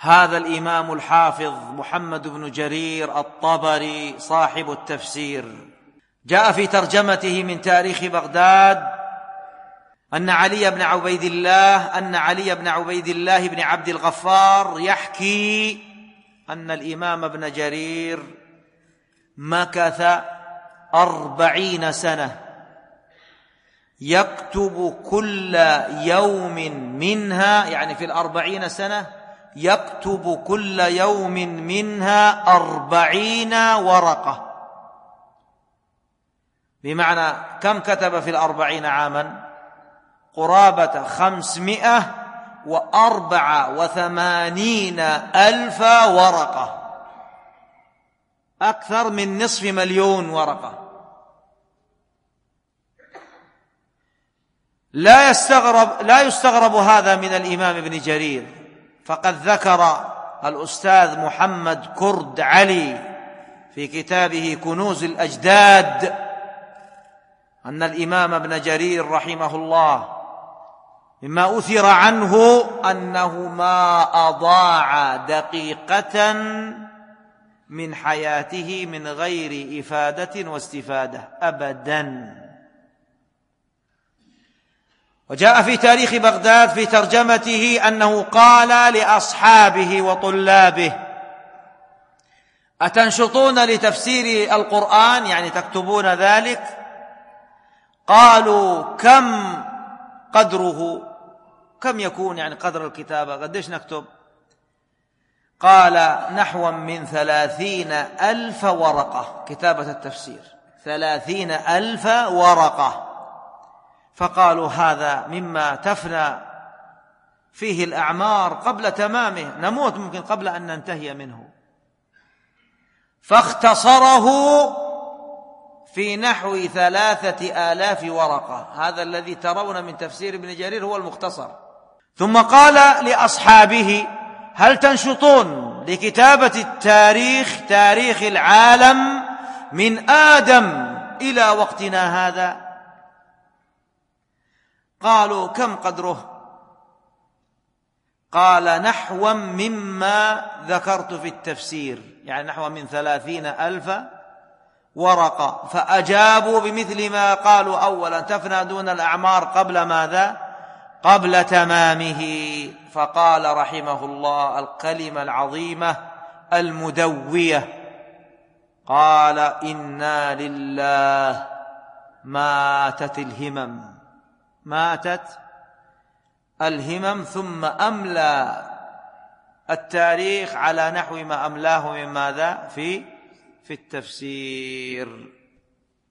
هذا الإمام الحافظ محمد بن جرير الطبري صاحب التفسير جاء في ترجمته من تاريخ بغداد أن علي بن عبيد الله بن عبد الغفار يحكي أن الإمام ابن جرير مكث 40 سنة يكتب كل يوم منها، يعني في 40 سنة يكتب كل يوم منها 40 ورقة. بمعنى كم كتب في 40 عاما؟ قرابة 584,000 ورقة، أكثر من 500,000 ورقة. لا يستغرب هذا من الإمام ابن جرير، فقد ذكر الأستاذ محمد كرد علي في كتابه كنوز الأجداد أن الإمام ابن جرير رحمه الله مما أثر عنه أنه ما أضاع دقيقة من حياته من غير إفادة واستفادة أبدا. وجاء في تاريخ بغداد في ترجمته أنه قال لأصحابه وطلابه: أتنشطون لتفسير القرآن؟ يعني تكتبون ذلك؟ قالوا: كم قدره؟ كم يكون يعني قدر الكتابة؟ قديش نكتب؟ قال: نحو من 30,000 ورقة كتابة التفسير، 30,000 ورقة. فقالوا: هذا مما تفنى فيه الأعمار قبل تمامه، نموت ممكن قبل أن ننتهي منه. فاختصره في نحو 3,000 ورقة. هذا الذي ترون من تفسير ابن جرير هو المختصر. ثم قال لأصحابه: هل تنشطون لكتابة التاريخ، تاريخ العالم من آدم إلى وقتنا هذا؟ قالوا: كم قدره؟ قال: نحو مما ذكرت في التفسير، يعني نحو من 30,000 ورقة. فأجابوا بمثل ما قالوا أولا: تفنى دون الأعمار قبل ماذا؟ قبل تمامه. فقال رحمه الله الكلمة العظيمة المدوية، قال: إنا لله ماتت الهمم. ثم أملى التاريخ على نحو ما أملاه من ماذا؟ في التفسير.